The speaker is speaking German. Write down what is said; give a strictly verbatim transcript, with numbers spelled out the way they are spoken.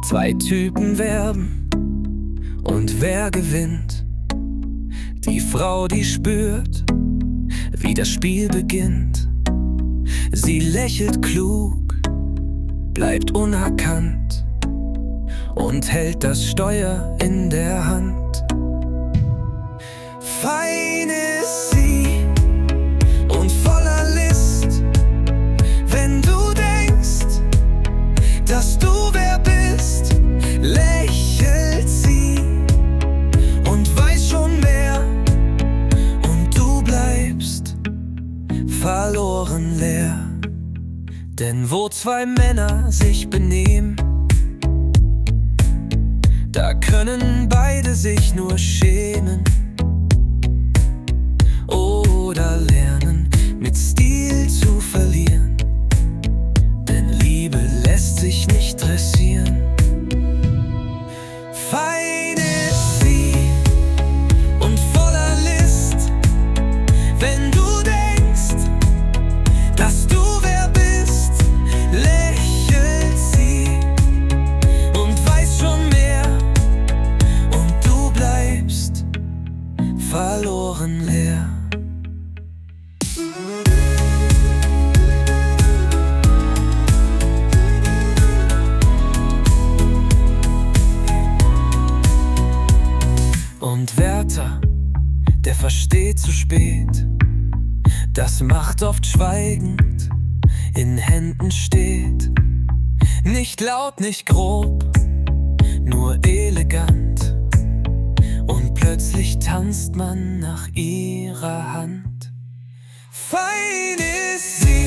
Zwei Typen werben und wer gewinnt? Die Frau, die spürt, wie das Spiel beginnt. Sie lächelt klug, bleibt unerkannt und hält das Steuer in der Hand. Fein ist sie und voller List. Wenn du denkst, dass du wer bist, lächelt sie und weiß schon mehr. Und du bleibst verloren leer. Denn wo zwei Männer sich benehmen, da können beide sich nur schämen oder lernen, mit Stil zu verlieren. Denn Liebe lässt sich nicht dressieren. Fein ist sie und voller List. Wenn du denkst, dass du wer bist, lächelt sie und weiß schon mehr. Und du bleibst verloren leer. Und Wärter, der versteht zu spät, dass Macht oft schweigend in Händen steht. Nicht laut, nicht grob, nur elegant. Und plötzlich tanzt man nach ihrer Hand. Fein ist sie